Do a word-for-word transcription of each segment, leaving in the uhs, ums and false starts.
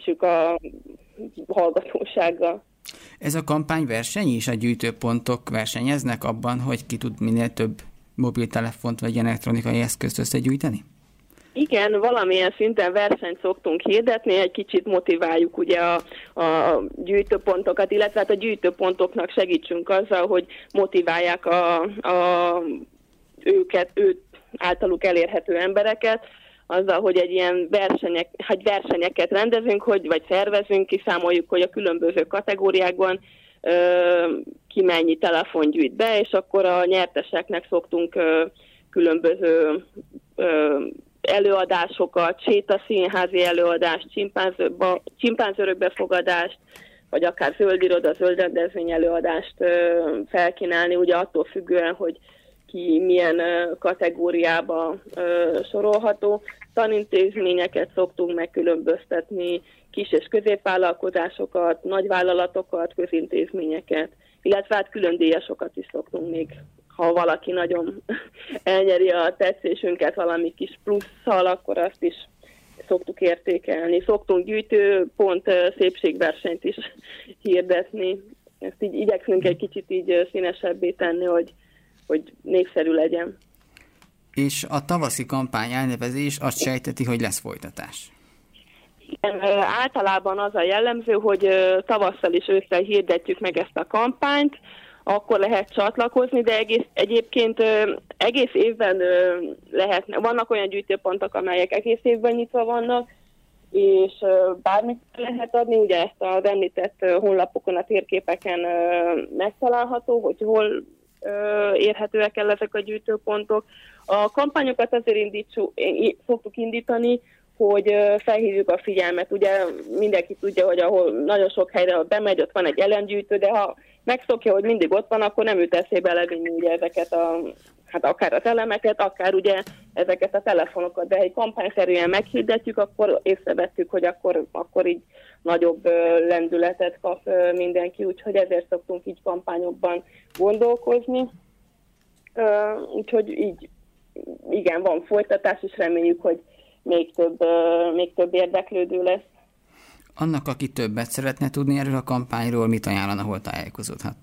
segítsük a hallgatósággal. Ez a kampány verseny is, a gyűjtőpontok versenyeznek abban, hogy ki tud minél több mobiltelefont vagy elektronikai eszközt összegyűjteni? Igen, valamilyen szinten versenyt szoktunk hirdetni, egy kicsit motiváljuk ugye a, a gyűjtőpontokat, illetve hát a gyűjtőpontoknak segítsünk azzal, hogy motiválják a, a, őket, őt általuk elérhető embereket, azzal, hogy egy ilyen versenyek, hogy versenyeket rendezünk, hogy, vagy szervezünk, kiszámoljuk, hogy a különböző kategóriákban ö, ki mennyi telefon gyűjt be, és akkor a nyerteseknek szoktunk ö, különböző ö, előadásokat, sétaszínházi előadást, csimpánzörök befogadást, vagy akár zöld iroda, zöld rendezvény előadást ö, felkínálni, ugye attól függően, hogy ki milyen ö, kategóriába ö, sorolható. Tanintézményeket szoktunk megkülönböztetni, kis- és középvállalkozásokat, nagyvállalatokat, közintézményeket, illetve hát külön díjasokat is szoktunk még, ha valaki nagyon elnyeri a tetszésünket valami kis plusszal, akkor azt is szoktuk értékelni. Szoktunk gyűjtőpont szépségversenyt is hirdetni. Ezt így igyekszünk egy kicsit így színesebbé tenni, hogy, hogy népszerű legyen. És a tavaszi kampány elnevezés azt sejteti, hogy lesz folytatás. Igen, általában az a jellemző, hogy tavasszal és ősszel hirdetjük meg ezt a kampányt, akkor lehet csatlakozni, de egész, egyébként egész évben lehet, vannak olyan gyűjtőpontok, amelyek egész évben nyitva vannak, és bármit lehet adni, ugye ezt az említett honlapokon, a térképeken megtalálható, hogy hol érhetőek el ezek a gyűjtőpontok. A kampányokat azért indítsuk, szoktuk indítani, hogy felhívjuk a figyelmet. Ugye mindenki tudja, hogy ahol nagyon sok helyre bemegy, ott van egy elemgyűjtő, de ha megszokja, hogy mindig ott van, akkor nem jut eszébe levinni ugye ezeket a, hát akár az elemeket, akár ugye ezeket a telefonokat, de ha egy kampányszerűen meghirdetjük, akkor észrevettük, hogy akkor, akkor így nagyobb lendületet kap mindenki, úgyhogy ezért szoktunk így kampányokban gondolkozni. Úgyhogy így igen, van folytatás, és reméljük, hogy még több, még több érdeklődő lesz. Annak, aki többet szeretne tudni erről a kampányról, mit ajánlana, hol tájékozódhat?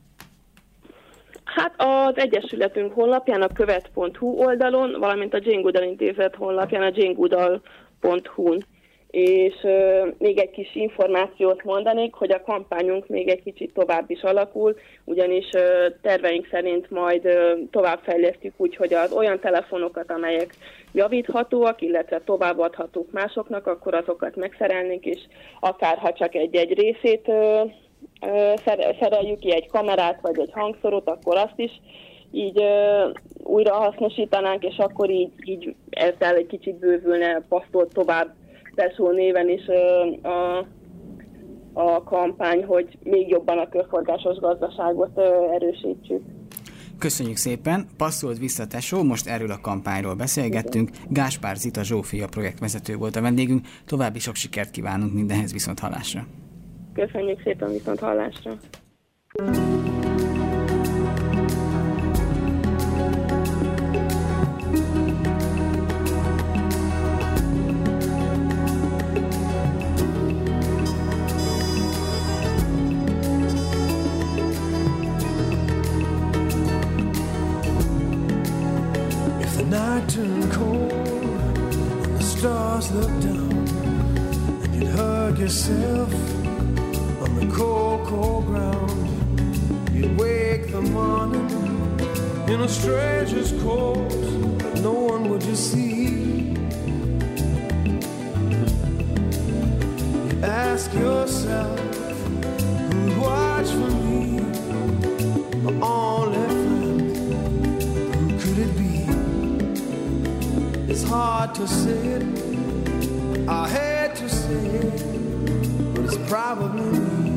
Hát az Egyesületünk honlapján, a követ pont hu oldalon, valamint a Jane Goodall Intézet honlapján, a jane goodall pont hu-n. És euh, még egy kis információt mondanék, hogy a kampányunk még egy kicsit tovább is alakul, ugyanis euh, terveink szerint majd euh, továbbfejlesztjük úgy, hogy az olyan telefonokat, amelyek javíthatóak, illetve továbbadhatók másoknak, akkor azokat megszerelnénk, és akár ha csak egy-egy részét euh, euh, szereljük ki, egy kamerát vagy egy hangszorot, akkor azt is így euh, újra hasznosítanánk, és akkor így, így ezzel egy kicsit bővülne, pasztolt tovább Tesó néven is a, a kampány, hogy még jobban a körforgásos gazdaságot erősítsük. Köszönjük szépen! Passzolt vissza Tesó, most erről a kampányról beszélgettünk. Gáspár Zita Zsófia projektvezető volt a vendégünk. További sok sikert kívánunk mindenhez, viszont hallásra! Köszönjük szépen, viszont hallásra! Turn cold and the stars look down, and you'd hug yourself on the cold, cold ground. You'd wake the morning in a stranger's coat, but no one would you see. You'd ask yourself who'd watch for me, my only friend, who could it be? It's hard to say it, I hate to say it, but it's probably me.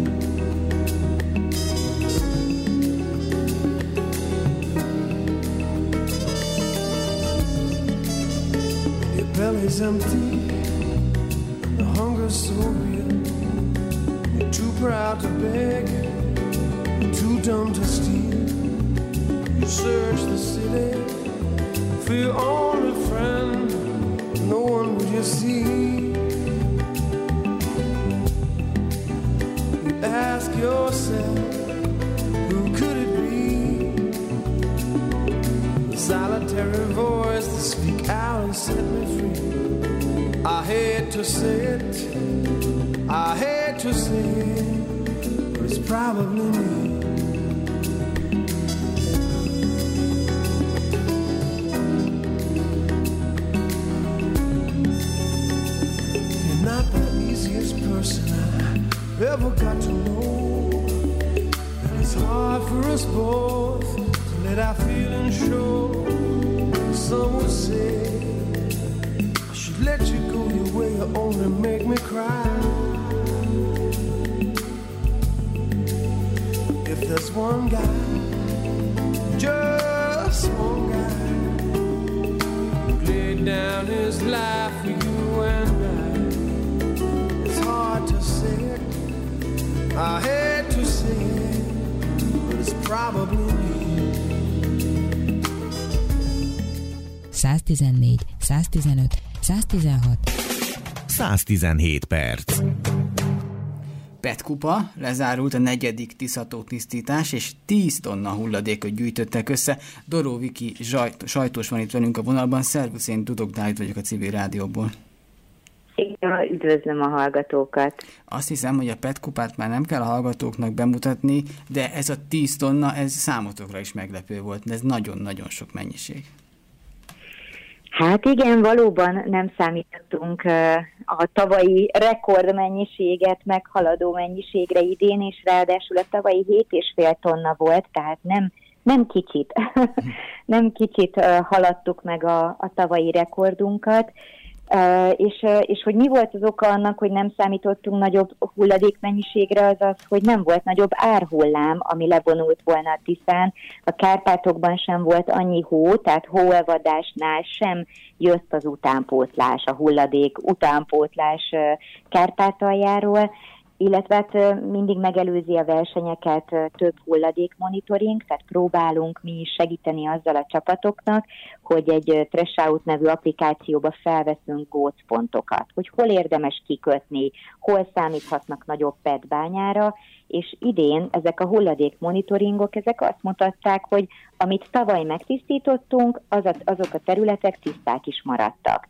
Your belly's empty, and the hunger's so real. You're too proud to beg, too dumb to steal. You search the city for your only friend, no one would you see. yourself, who could it be? The solitary voice to speak out and set me free. I hate to say it, I hate to say it, but it's probably me. You're not the easiest person I ever got to know, and it's hard for us both to let our feelings show. Some would say I should let you go your way, you only make me cry. If there's one guy, just one guy, who laid down his life for you and I, it's hard to say it, I hate to say it, but it's probably me. száztizennégy, száztizenöt, száztizenhat, száztizenhét perc. Petkupa, lezárult a negyedik Tiszató tisztítás, és tíz tonna hulladékot gyűjtöttek össze. Doró Viki zsajt, sajtós van itt velünk a vonalban. Szervusz, én Dudok Dávid vagyok a Civil Rádióból. Igen, üdvözlöm a hallgatókat. Azt hiszem, hogy a Petkupát már nem kell a hallgatóknak bemutatni, de ez a tíz tonna, ez számotokra is meglepő volt, de ez nagyon-nagyon sok mennyiség. Hát igen, valóban nem számítottunk a tavalyi rekordmennyiséget meghaladó mennyiségre idén, és ráadásul a tavalyi hét és fél tonna volt, tehát nem, nem kicsit, nem kicsit haladtuk meg a, a tavalyi rekordunkat. Uh, és, uh, és hogy mi volt az oka annak, hogy nem számítottunk nagyobb hulladékmennyiségre, az az, hogy nem volt nagyobb árhullám, ami levonult volna a Tiszán. A Kárpátokban sem volt annyi hó, tehát hóelvadásnál sem jött az utánpótlás, a hulladék utánpótlás uh, Kárpátaljáról, illetve hát mindig megelőzi a versenyeket több hulladékmonitoring, tehát próbálunk mi is segíteni azzal a csapatoknak, hogy egy Trashout nevű applikációba felveszünk gócpontokat, hogy hol érdemes kikötni, hol számíthatnak nagyobb pé e té bányára, és idén ezek a hulladékmonitoringok, ezek azt mutatták, hogy amit tavaly megtisztítottunk, az a, azok a területek tiszták is maradtak.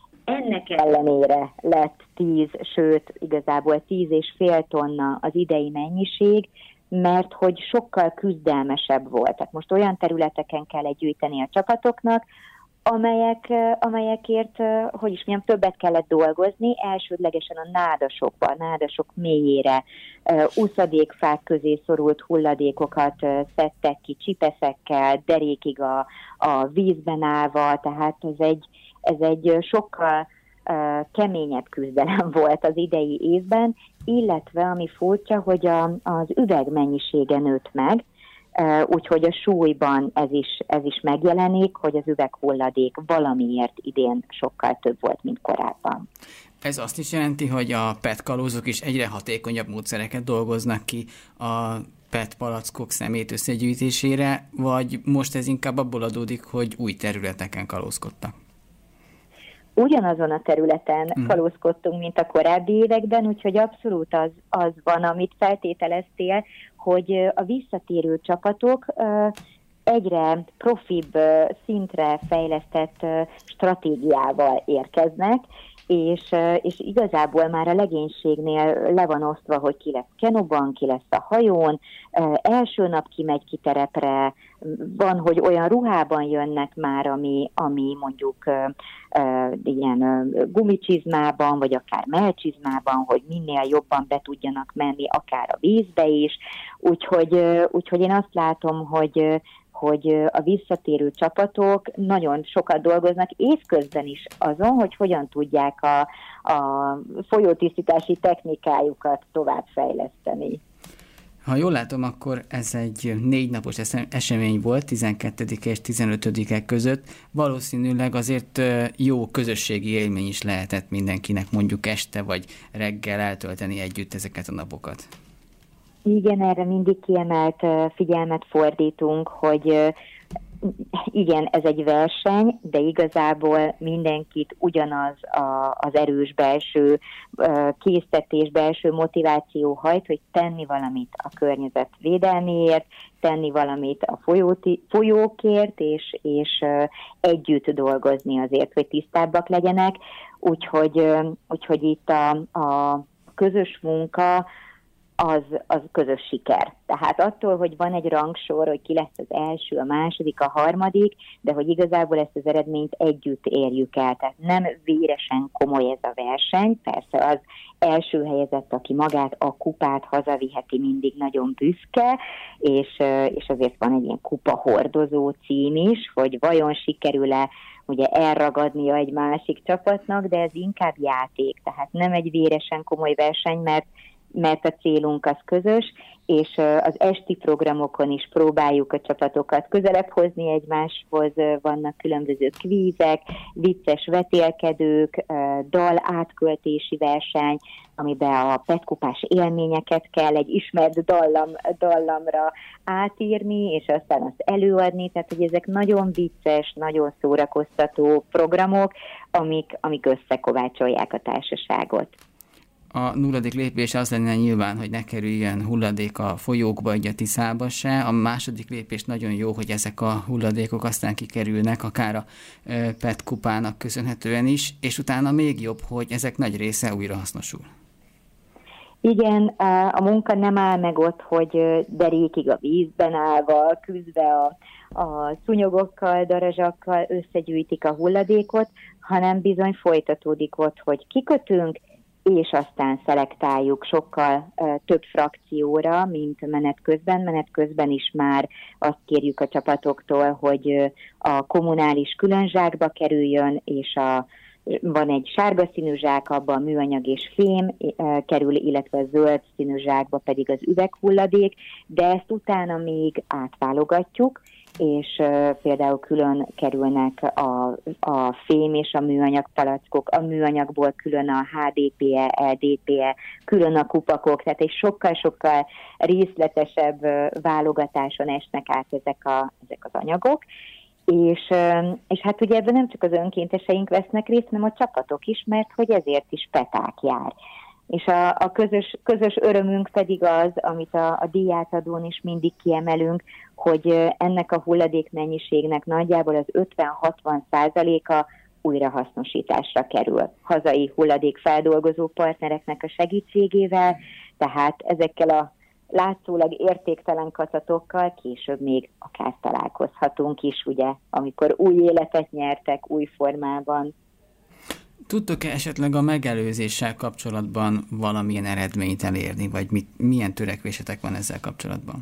Ennek ellenére lett tíz, sőt igazából tíz és fél tonna az idei mennyiség, mert hogy sokkal küzdelmesebb volt. Tehát most olyan területeken kell gyűjteni a csapatoknak, amelyek, amelyekért, hogy is mondjam, többet kellett dolgozni, elsődlegesen a nádasokba, a nádasok mélyére, uszadékfák közé szorult hulladékokat szedtek ki csipeszekkel, derékig a, a vízben állva, tehát ez egy Ez egy sokkal uh, keményebb küzdelem volt az idei évben, illetve ami furcsa, hogy a, az üveg mennyisége nőtt meg, uh, úgyhogy a súlyban ez is, ez is megjelenik, hogy az üveghulladék valamiért idén sokkal több volt, mint korábban. Ez azt is jelenti, hogy a pé e té kalózok is egyre hatékonyabb módszereket dolgoznak ki a pé e té palackok szemét összegyűjtésére, vagy most ez inkább abból adódik, hogy új területeken kalózkodtak? Ugyanazon a területen mm. kalózkodtunk, mint a korábbi években, úgyhogy abszolút az, az van, amit feltételeztél, hogy a visszatérő csapatok egyre profibb szintre fejlesztett stratégiával érkeznek, és, és igazából már a legénységnél le van osztva, hogy ki lesz kenoban, ki lesz a hajón, első nap kimegy ki terepre, van, hogy olyan ruhában jönnek már, ami, ami mondjuk ilyen gumicsizmában, vagy akár mellcsizmában, hogy minél jobban be tudjanak menni, akár a vízbe is, úgyhogy, úgyhogy én azt látom, hogy hogy a visszatérő csapatok nagyon sokat dolgoznak évközben is azon, hogy hogyan tudják a, a folyótisztítási technikájukat továbbfejleszteni. Ha jól látom, akkor ez egy négy napos esemény volt, tizenkettedike és tizenötödike között. Valószínűleg azért jó közösségi élmény is lehetett mindenkinek mondjuk este vagy reggel eltölteni együtt ezeket a napokat. Igen, erre mindig kiemelt figyelmet fordítunk, hogy igen, ez egy verseny, de igazából mindenkit ugyanaz a, az erős belső késztetés, belső motiváció hajt, hogy tenni valamit a környezet védelméért, tenni valamit a folyóti, folyókért, és, és együtt dolgozni azért, hogy tisztábbak legyenek. Úgyhogy, úgyhogy itt a, a közös munka, Az, az közös siker. Tehát attól, hogy van egy rangsor, hogy ki lesz az első, a második, a harmadik, de hogy igazából ezt az eredményt együtt érjük el. Tehát nem véresen komoly ez a verseny. Persze az első helyezett, aki magát a kupát hazaviheti, mindig nagyon büszke, és, és azért van egy ilyen kupahordozó cím is, hogy vajon sikerül-e ugye elragadnia egy másik csapatnak, de ez inkább játék. Tehát nem egy véresen komoly verseny, mert mert a célunk az közös, és az esti programokon is próbáljuk a csapatokat közelebb hozni egymáshoz, vannak különböző kvízek, vicces vetélkedők, dal átköltési verseny, amiben a petkupás élményeket kell egy ismert dallam, dallamra átírni, és aztán azt előadni, tehát hogy ezek nagyon vicces, nagyon szórakoztató programok, amik, amik összekovácsolják a társaságot. A nulladik lépés az lenne nyilván, hogy ne kerüljön hulladék a folyókba, így a Tiszába se. A második lépés nagyon jó, hogy ezek a hulladékok aztán kikerülnek, akár a pé é té kupának köszönhetően is, és utána még jobb, hogy ezek nagy része újra hasznosul. Igen, a munka nem áll meg ott, hogy derékig a vízben állva, küzdve a, a szúnyogokkal, darazsakkal összegyűjtik a hulladékot, hanem bizony folytatódik ott, hogy kikötünk, és aztán szelektáljuk sokkal uh, több frakcióra, mint menet közben. Menet közben is már azt kérjük a csapatoktól, hogy uh, a kommunális különzsákba kerüljön, és a, van egy sárga színű zsák, abban műanyag és fém uh, kerül, illetve a zöld színű zsákba pedig az üveghulladék, de ezt utána még átválogatjuk, és uh, például külön kerülnek a, a fém és a műanyag palackok, a műanyagból külön a há dé pé é, el dé pé é, külön a kupakok, tehát egy sokkal-sokkal részletesebb uh, válogatáson esnek át ezek, a, ezek az anyagok, és, uh, és hát ugye ebben nem csak az önkénteseink vesznek részt, hanem a csapatok is, mert hogy ezért is peták jár. És a, a közös, közös örömünk pedig az, amit a, a díjátadón is mindig kiemelünk, hogy ennek a hulladékmennyiségnek nagyjából az ötven-hatvan százaléka újrahasznosításra kerül hazai hulladékfeldolgozó partnereknek a segítségével, tehát ezekkel a látszólag értéktelen kacatokkal később még akár találkozhatunk is, ugye, amikor új életet nyertek, új formában. Tudtok-e esetleg a megelőzéssel kapcsolatban valamilyen eredményt elérni, vagy mit, milyen törekvésetek van ezzel kapcsolatban?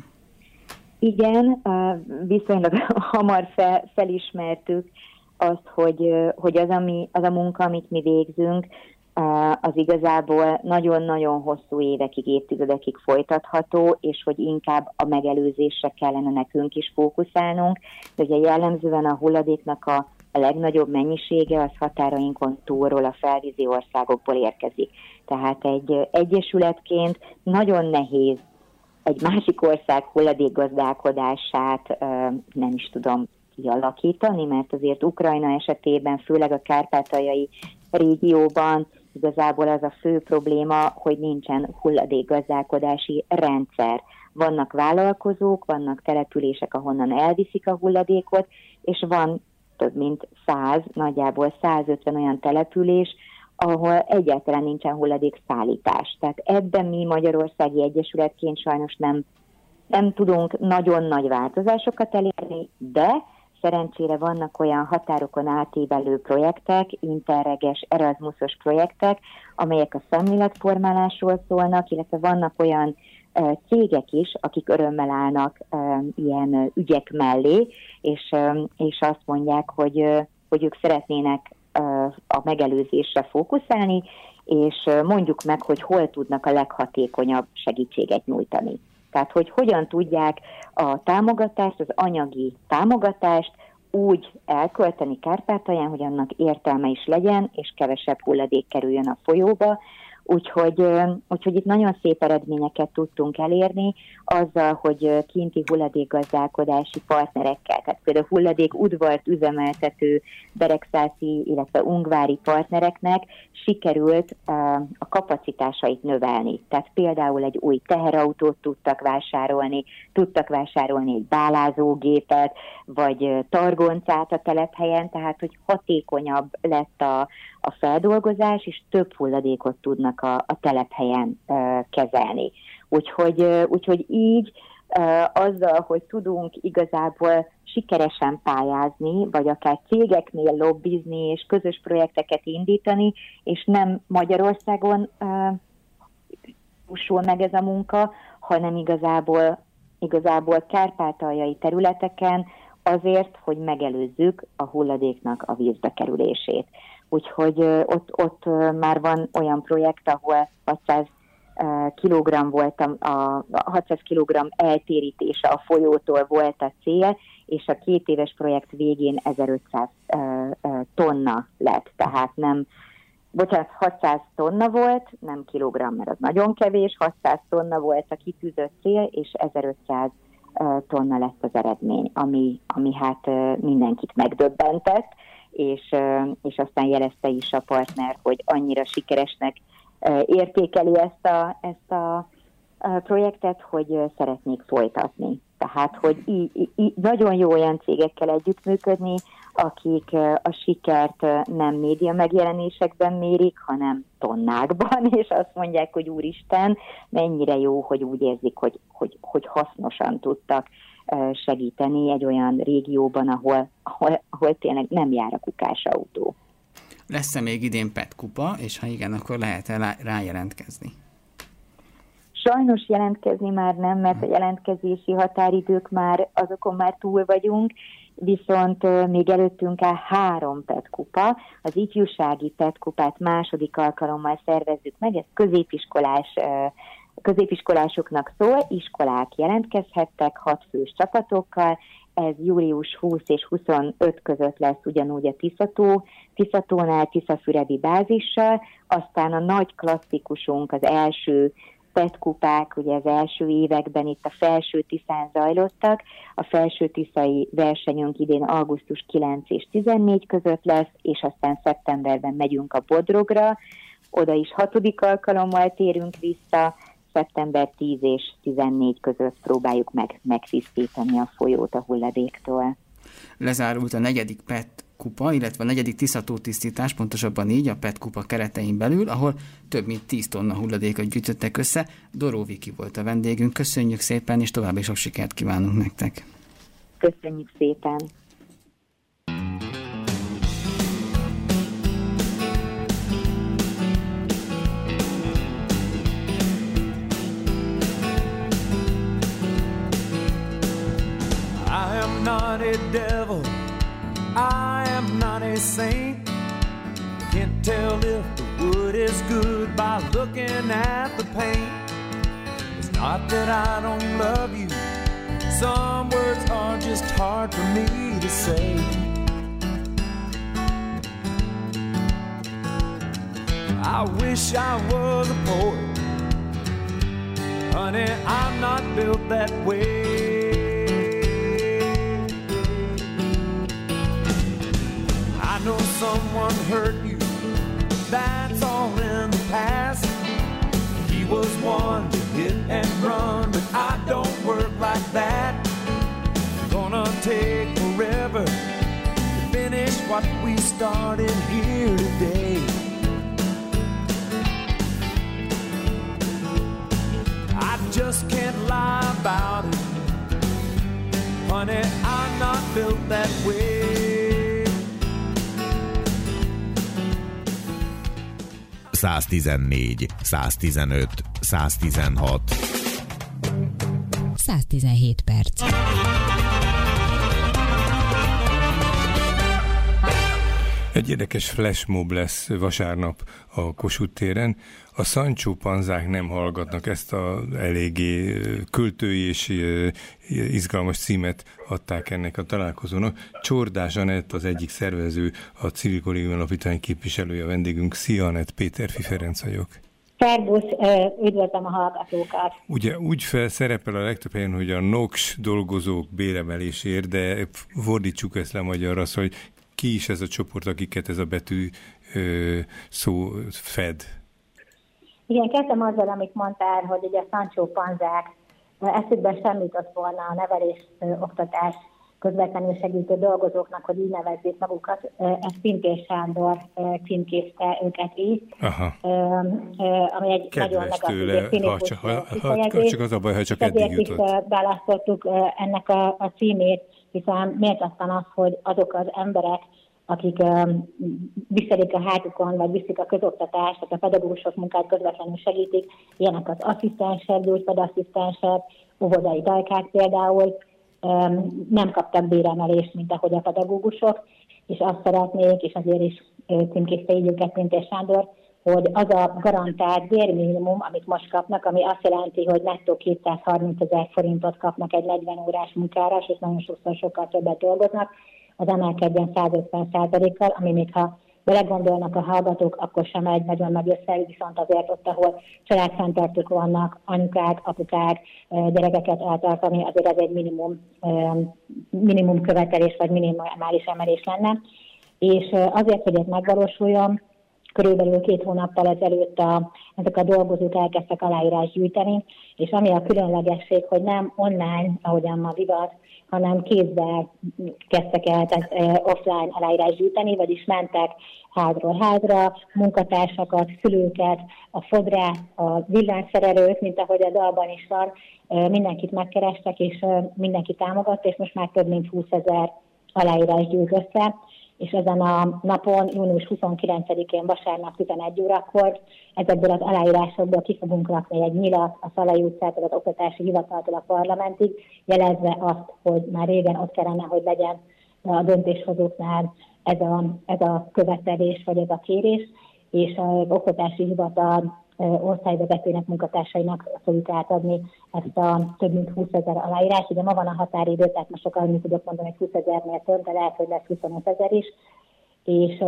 Igen, viszonylag hamar fel, felismertük azt, hogy, hogy az, ami, az a munka, amit mi végzünk, az igazából nagyon-nagyon hosszú évekig, évtizedekig folytatható, és hogy inkább a megelőzésre kellene nekünk is fókuszálnunk. De ugye jellemzően a hulladéknak a A legnagyobb mennyisége az határainkon túlról, a felvízi országokból érkezik. Tehát egy egyesületként nagyon nehéz egy másik ország hulladékgazdálkodását nem is tudom kialakítani, mert azért Ukrajna esetében, főleg a kárpátaljai régióban igazából az a fő probléma, hogy nincsen hulladékgazdálkodási rendszer. Vannak vállalkozók, vannak települések, ahonnan elviszik a hulladékot, és van több mint száz, nagyjából százötven olyan település, ahol egyáltalán nincsen hulladékszállítás. Tehát ebben mi Magyarországi Egyesületként sajnos nem, nem tudunk nagyon nagy változásokat elérni, de szerencsére vannak olyan határokon átívelő projektek, interreges, Erasmusos projektek, amelyek a szemléletformálásról szólnak, illetve vannak olyan uh, cégek is, akik örömmel állnak uh, ilyen uh, ügyek mellé, és, uh, és azt mondják, hogy, uh, hogy ők szeretnének uh, a megelőzésre fókuszálni, és uh, mondjuk meg, hogy hol tudnak a leghatékonyabb segítséget nyújtani. Tehát, hogy hogyan tudják a támogatást, az anyagi támogatást úgy elkölteni Kárpátalján, hogy annak értelme is legyen, és kevesebb hulladék kerüljön a folyóba. Úgyhogy, úgyhogy itt nagyon szép eredményeket tudtunk elérni azzal, hogy kinti hulladékgazdálkodási partnerekkel, tehát például hulladék udvart üzemeltető beregszászi, illetve ungvári partnereknek sikerült a kapacitásait növelni. Tehát például egy új teherautót tudtak vásárolni, tudtak vásárolni egy bálázógépet, vagy targoncát a telephelyen, tehát hogy hatékonyabb lett a, a feldolgozás, és több hulladékot tudnak a, a telephelyen uh, kezelni. Úgyhogy, uh, úgyhogy így uh, azzal, hogy tudunk igazából sikeresen pályázni, vagy akár cégeknél lobbizni, és közös projekteket indítani, és nem Magyarországon uh, meg ez a munka, hanem igazából, igazából kárpátaljai területeken azért, hogy megelőzzük a hulladéknak a vízbe kerülését. Úgyhogy ott, ott már van olyan projekt, ahol hatszáz kilogramm volt a, a hatszáz kilogramm eltérítése a folyótól volt a cél, és a két éves projekt végén ezerötszáz tonna lett. Tehát nem, bocsánat, hatszáz tonna volt, nem kilogramm, mert az nagyon kevés, hatszáz tonna volt a kitűzött cél, és ezerötszáz tonna lett az eredmény, ami, ami hát mindenkit megdöbbentett, és, és aztán jelezte is a partner, hogy annyira sikeresnek értékeli ezt a, ezt a projektet, hogy szeretnék folytatni. Tehát, hogy így, így, nagyon jó olyan cégekkel együttműködni, akik a sikert nem média megjelenésekben mérik, hanem tonnákban, és azt mondják, hogy úristen, mennyire jó, hogy úgy érzik, hogy, hogy, hogy hasznosan tudtak segíteni egy olyan régióban, ahol, ahol, ahol tényleg nem jár a kukásautó. Lesz-e még idén pé e té kupa, és ha igen, akkor lehet-e rájelentkezni? Sajnos jelentkezni már nem, mert a jelentkezési határidők már, azokon már túl vagyunk, viszont még előttünk áll három pé e té kupa. Az ifjúsági pé e té kupát második alkalommal szervezzük meg, ez középiskolás, középiskolásoknak szól, iskolák jelentkezhettek hat fős csapatokkal, ez július huszadika és huszonötödike között lesz ugyanúgy a Tiszató, Tiszatónál, Tiszafüredi bázissal, aztán a nagy klasszikusunk, az első pé e té kupák, ugye az első években itt a Felső Tiszán zajlottak, a Felső Tiszai versenyünk idén augusztus kilenc és tizennégy között lesz, és aztán szeptemberben megyünk a Bodrogra, oda is hatodik alkalommal térünk vissza, szeptember tíz és tizennégy között próbáljuk meg megtisztítani a folyót a hulladéktól. Lezárult a negyedik pé e té kupa, illetve a negyedik Tiszató tisztítás, pontosabban így a pé e té kupa keretein belül, ahol több mint tíz tonna hulladékot gyűjtöttek össze. Doró Viki volt a vendégünk. Köszönjük szépen, és további sok sikert kívánunk nektek. Köszönjük szépen. I am not a devil, I am not a saint. Can't tell if the wood is good by looking at the paint. It's not that I don't love you, some words are just hard for me to say. I wish I was a poet, honey, I'm not built that way. I know someone hurt you, that's all in the past. He was one to hit and run, but I don't work like that. Gonna take forever to finish what we started here today. I just can't lie about it, honey, I'm not built that way. száztizennégy, száztizenöt, száztizenhat. száztizenhét perc. Egy érdekes flashmob lesz vasárnap a Kossuth téren. A Sancho panzák nem hallgatnak, ezt a eléggé költői és izgalmas címet adták ennek a találkozónak. Csordás Anett, az egyik szervező, a Civil Kollégium Alapítvány képviselője, a vendégünk. Szia Anett, Péterfi Ferenc vagyok. Szerbusz, üdvözlöm a hallgatókat. Ugye úgy fel szerepel a legtöbb helyen, hogy a en o ká es dolgozók béremelésért, de fordítsuk ezt le magyarra, hogy ki is ez a csoport, akiket ez a betű ö, szó fed? Igen, kezdem azzal, amit mondtál, hogy ugye a Sancho Panzák eszükben sem jutott volna a nevelés, ö, oktatás közvetlenül segítő dolgozóknak, hogy így nevezzék magukat. Ez Pintér Sándor címkézte őket így, Aha. ami egy kedves nagyon negatív színikus kifejezés. Csak az a baj, ha csak eddig jutott. Ezért is választottuk ennek a, a címét, hiszen méltatlan az, hogy azok az emberek, akik um, viselik a hátukon, vagy viszik a közoktatást, tehát a pedagógusok munkát közvetlenül segítik, ilyenek az asszisztensek, gyógypadasszisztensek, óvodai dajkák például, um, nem kaptak béremelést, mint ahogy a pedagógusok, és azt szeretnék, és azért is címkézte így őket Pintér Sándor, hogy az a garantált bérminimum, amit most kapnak, ami azt jelenti, hogy nettó kétszázharmincezer forintot kapnak egy negyven órás munkára, és nagyon sokszor sokkal többet dolgoznak, az emelkedjen százötven százalékkal, ami még ha belegondolnak a hallgatók, akkor sem egy nagyon nagy összeg, viszont azért ott, ahol családfenntartók vannak, anyukák, apukák, gyerekeket eltartani, azért ez egy minimum, minimum követelés, vagy minimális emelés lenne. És azért, hogy ez megvalósuljon, körülbelül két hónappal ezelőtt a, ezek a dolgozók elkezdtek aláírás gyűjteni, és ami a különlegesség, hogy nem online, ahogyan ma divat, hanem kézzel kezdtek el tehát, e, offline aláírás gyűjteni, vagyis mentek házról házra, munkatársakat, szülőket, a fodrát, a villanyszerelőt, mint ahogy a dalban is van, e, mindenkit megkerestek, és e, mindenki támogatta, és most már több mint húszezer aláírás gyűjt össze, és ezen a napon, június huszonkilencedikén vasárnap tizenegy órakor ezekből az aláírásokból ki fogunk rakni egy nyilat a Szalai utcától az Oktatási Hivataltól a parlamentig, jelezve azt, hogy már régen ott kellene, hogy legyen a döntéshozóknál ez a, ez a követelés vagy ez a kérés, és az Oktatási Hivatal osztályvezetőnek, munkatársainak fogjuk átadni ezt a több mint húszezer aláírás. Ugye ma van a határidő, tehát most sokkal annyit tudok mondani, hogy húszezernél több, de lehet, hogy lesz huszonötezer is. És,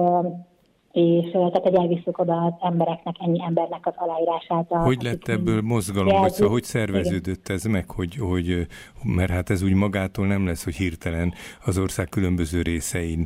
és tehát, hogy elviszük oda az embereknek, ennyi embernek az aláírását. Hogy lett ebből mozgalom, vagy szóval hogy szerveződött ez meg, hogy, hogy, mert hát ez úgy magától nem lesz, hogy hirtelen az ország különböző részein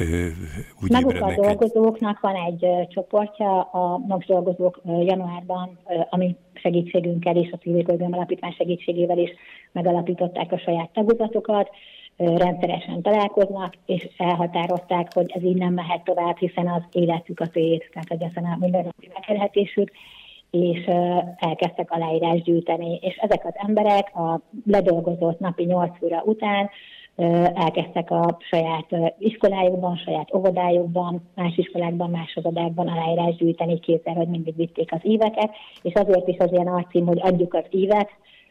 úgy maguk ébrednek. A dolgozóknak van egy csoportja, a en o ká es dolgozók januárban, ami segítségünkkel és a Civil Körgöm Alapítvány segítségével is megalapították a saját tagozatokat, rendszeresen találkoznak, és elhatározták, hogy ez így nem mehet tovább, hiszen az életük a tét, tehát hogy ezen a mindennapi megélhetésük, és elkezdtek aláírás gyűjteni. És ezek az emberek a ledolgozott napi nyolc óra után elkezdtek a saját iskolájukban, saját óvodájukban, más iskolákban, más óvodákban aláírás gyűjteni, kétszer, hogy mindig vitték az íveket, és azért is az ilyen alcím, hogy adjuk az ívet,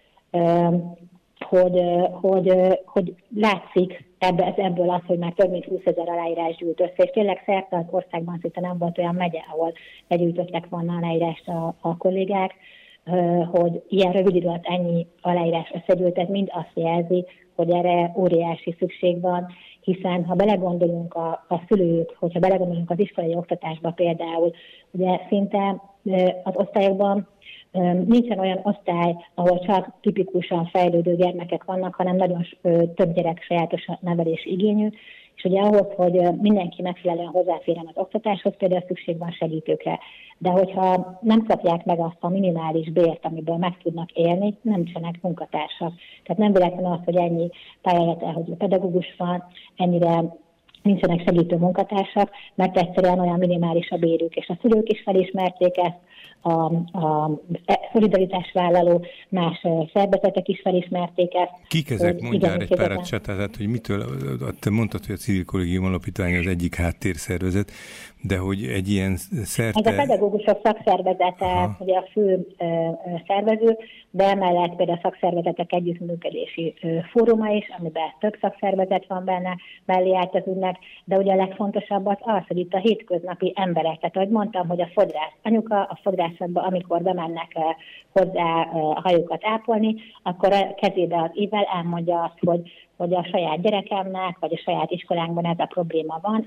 Hogy, hogy, hogy látszik ebbe, ebből az, hogy már több mint húszezer aláírás gyűjt össze, és tényleg szerte az országban szinte nem volt olyan megye, ahol begyűjtöttek volna aláírást a, a kollégák, hogy ilyen rövid idő alatt ennyi aláírás összegyűjt, ez mind azt jelzi, hogy erre óriási szükség van, hiszen ha belegondolunk a, a szülők, hogyha belegondolunk az iskolai oktatásba például, ugye szinte az osztályokban nincsen olyan osztály, ahol csak tipikusan fejlődő gyermekek vannak, hanem nagyon több gyerek sajátos nevelés igényű, és ugye ahhoz, hogy mindenki megfelelően hozzáférjen az oktatáshoz, például szükség van segítőkre. De hogyha nem kapják meg azt a minimális bért, amiből meg tudnak élni, nem nincsenek munkatársak. Tehát nem véletlen az, hogy ennyi pályáját elhagyó pedagógus van, ennyire nincsenek segítő munkatársak, mert egyszerűen olyan minimális a bérük, és a szülők is felismerték ezt, a, a szolidaritásvállaló, más szervezetek is felismerték ezt. Kik ezek? Mondjál egy párat se, tehát, hogy mitől, te mondtad, hogy a Civil Kollégium Alapítvány az egyik háttérszervezet, de hogy egy ilyen szerte... Ez a pedagógusok szakszervezete, Aha. ugye a fő ö, szervező, de emellett például a szakszervezetek együttműködési ö, fóruma is, amiben több szakszervezet van benne, mellé állt az ügynek, de ugye a legfontosabb az az, hogy itt a hétköznapi emberek, tehát ahogy mondtam, hogy a fodrász anyuka, a fodrászatba, amikor bemennek ö, hozzá ö, a hajókat ápolni, akkor a kezébe az ível elmondja azt, hogy, hogy a saját gyerekemnek, vagy a saját iskolánkban ez a probléma van, és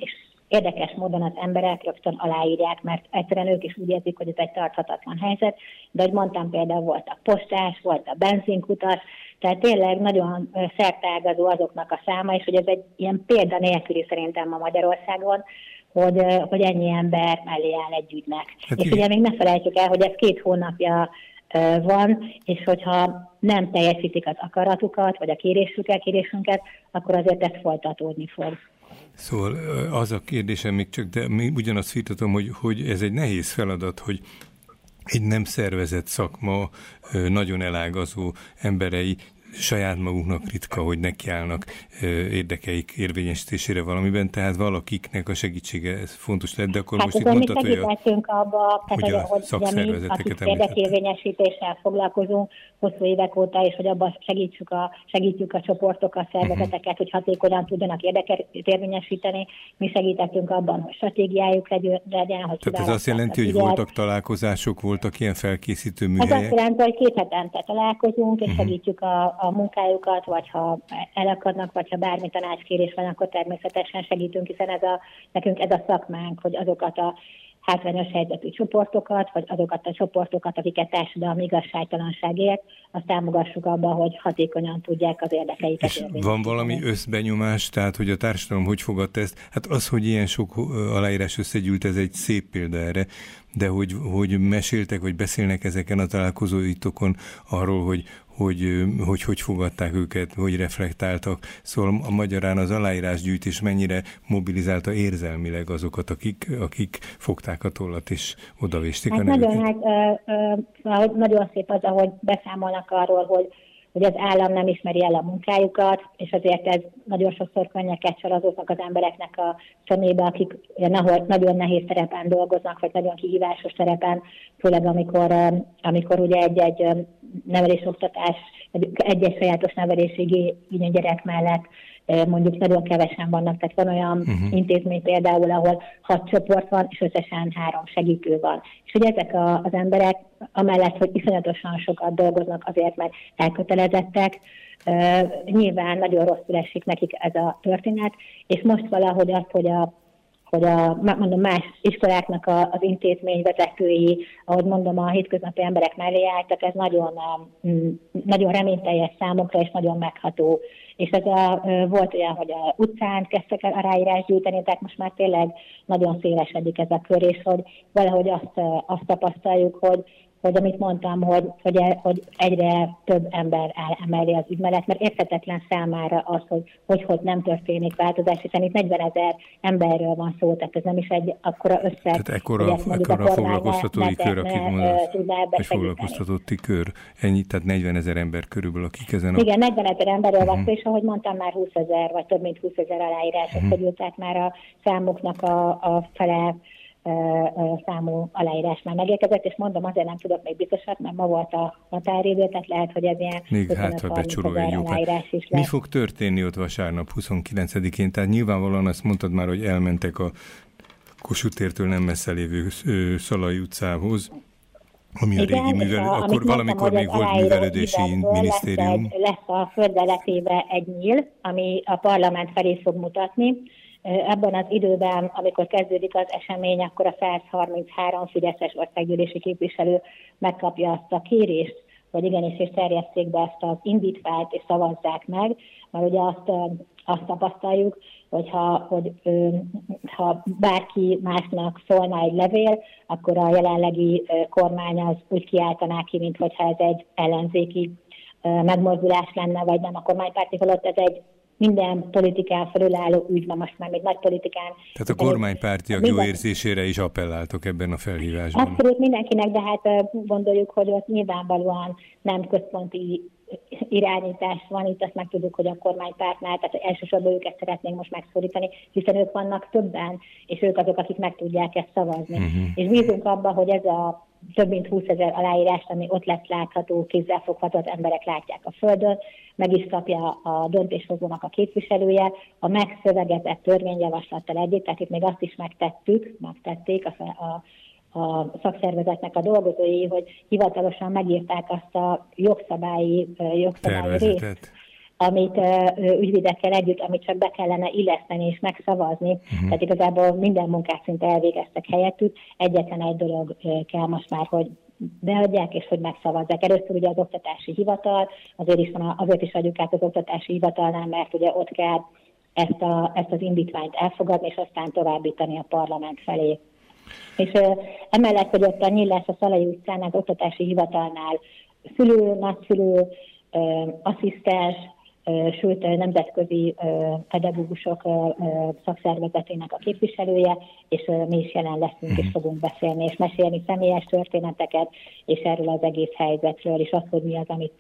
érdekes módon az emberek rögtön aláírják, mert egyszerűen ők is úgy érzik, hogy ez egy tarthatatlan helyzet, de ahogy mondtam, például volt a postás, volt a benzinkutas, tehát tényleg nagyon szerteágazó azoknak a száma, és hogy ez egy ilyen példa nélküli szerintem ma Magyarországon, hogy, hogy ennyi ember mellé áll egy ügynek. Hát és így... ugye még ne felejtjük el, hogy ez két hónapja van, és hogyha nem teljesítik az akaratukat, vagy a kérésüket, kérésünket, akkor azért ez folytatódni fog. Szóval az a kérdésem még csak, de még ugyanazt vitatom, hogy, hogy ez egy nehéz feladat, hogy egy nem szervezett szakma, nagyon elágazó emberei saját maguknak ritka, hogy nekiállnak érdekeik érvényesítésére valamiben, tehát valakiknek a segítsége fontos lett, de akkor hát most itt mondtad, hogy a, abba, hogy tehát, a hogy szakszervezeteket mi, érdekérvényesítéssel foglalkozunk hosszú évek óta, és hogy abban segítsük a, segítjük a csoportokat, szervezeteket, uh-huh. hogy hatékonyan tudjanak érdeket érvényesíteni. Mi segítettünk abban, hogy stratégiájuk legyen. Hogy tehát ez azt jelenti, hogy voltak találkozások, voltak ilyen felkészítő műhelyek? Ez azt jelenti, hogy két hetente találkozunk, és uh-huh. segítjük a a munkájukat, vagy ha elakadnak, vagy ha bármi tanácskérés van, akkor természetesen segítünk, hiszen ez a, nekünk ez a szakmánk, hogy azokat a hátrányos helyzetű csoportokat, vagy azokat a csoportokat, akiket társadalmi igazságtalanságért, azt támogassuk abban, hogy hatékonyan tudják az érdekeiket érvényesíteni. Van valami összbenyomás, tehát hogy a társadalom hogy fogadta ezt? Hát az, hogy ilyen sok aláírás összegyűlt, ez egy szép példa erre, de hogy, hogy meséltek, vagy beszélnek ezeken a találkozóitokon arról, hogy hogy, hogy hogy fogadták őket, hogy reflektáltak. Szóval a magyarán az aláírásgyűjtés mennyire mobilizálta érzelmileg azokat, akik, akik fogták a tollat és odavésték hát a nevüket. Nagyon, hát, ö, ö, nagyon szép az, ahogy beszámolnak arról, hogy hogy az állam nem ismeri el a munkájukat, és azért ez nagyon sokszor könnyeket csal azoknak az embereknek a szemébe, akik nagyon nehéz terepen dolgoznak, vagy nagyon kihívásos terepen, főleg amikor, amikor ugye egy-egy nevelésoktatás, egy-egy sajátos nevelési igényű gyerek mellett mondjuk nagyon kevesen vannak, tehát van olyan uh-huh. intézmény például, ahol hat csoport van, és összesen három segítő van. És hogy ezek a, az emberek, amellett, hogy iszonyatosan sokat dolgoznak azért, mert elkötelezettek, uh, nyilván nagyon rosszul esik nekik ez a történet, és most valahogy azt, hogy a hogy a mondom, más iskoláknak a, az intézményvezetői, ahogy mondom, a hétköznapi emberek mellé álltak, ez nagyon, nagyon reményteljes számokra, és nagyon megható. És ez a, volt olyan, hogy a utcán kezdtek el a ráírás gyűjteni, tehát most már tényleg nagyon szélesedik ez a kör, és hogy valahogy azt, azt tapasztaljuk, hogy hogy amit mondtam, hogy, hogy, hogy egyre több ember áll emellé az ügy mellett, mert érthetetlen számára az, hogy, hogy hogy nem történik változás, hiszen itt negyvenezer emberről van szó, tehát ez nem is egy akkora összeg. Tehát ekkora, ekkora a foglalkoztatói kör, akik mondasz, egy foglalkoztatotti kör. Ennyi, tehát negyvenezer ember körülbelül, akik ezen a... Igen, negyvenezer emberről uh-huh. van szó, és ahogy mondtam, már húszezer, vagy több mint húszezer aláírások uh-huh. került, tehát már a számoknak a, a fele számú aláírás már megérkezett, és mondom, azért nem tudok még biztosat, mert ma volt a határidő, tehát lehet, hogy ez ilyen még hátra becsorolja aláírás is lesz. Mi fog történni ott vasárnap huszonkilencedikén? Tehát nyilvánvalóan azt mondtad már, hogy elmentek a Kossuth tértől nem messze lévő Szalai utcához, ami igen, a régi művelő, a, akkor valamikor még volt művelődési minisztérium. Lesz, egy, lesz a földre letéve egy nyíl, ami a parlament felé fog mutatni. Ebben az időben, amikor kezdődik az esemény, akkor a száz harminchárom fideszes országgyűlési képviselő megkapja azt a kérést, hogy igenis és terjesszék be ezt az indítványt, és szavazzák meg, mert ugye azt, azt tapasztaljuk, hogyha, hogy ha bárki másnak szólna egy levél, akkor a jelenlegi kormány az úgy kiáltaná ki, mintha ez egy ellenzéki megmozdulás lenne, vagy nem a kormánypárti, holott ez egy minden politikán felülálló ügy, ma most már még nagy politikán. Tehát a kormánypártiak jó érzésére is appelláltok ebben a felhívásban. Abszolút mindenkinek, de hát gondoljuk, hogy ott nyilvánvalóan nem központi irányítás van, itt azt meg tudjuk, hogy a kormánypártnál, tehát elsősorban őket szeretnénk most megszólítani, hiszen ők vannak többen, és ők azok, akik meg tudják ezt szavazni. Uh-huh. És bízunk abban, hogy ez a több mint húszezer aláírást, ami ott lett látható, kézzelfogható, az emberek látják a földön, meg is kapja a döntéshozónak a képviselője, a megszövegetett törvényjavaslattal együtt, tehát itt még azt is megtettük, megtették a, a, a szakszervezetnek a dolgozói, hogy hivatalosan megírták azt a jogszabályi, jogszabályi részt, amit uh, ügyvédekkel együtt, amit csak be kellene illeszteni és megszavazni. Uh-huh. Tehát igazából minden munkát szinte elvégeztek helyettük. Egyetlen egy dolog uh, kell most már, hogy beadják és hogy megszavazzák. Először ugye az oktatási hivatal, azért is, van, azért is adjuk át az oktatási hivatalnál, mert ugye ott kell ezt, a, ezt az indítványt elfogadni, és aztán továbbítani a parlament felé. És uh, emellett, hogy ott a Nyílás a Szalai utcán az oktatási hivatalnál szülő, nagyszülő, uh, asszisztens, uh, sőt uh, nemzetközi uh, pedagógusok uh, szakszervezetének a képviselője, és uh, mi is jelen leszünk, és fogunk beszélni, és mesélni személyes történeteket, és erről az egész helyzetről, és azt, hogy mi az, amit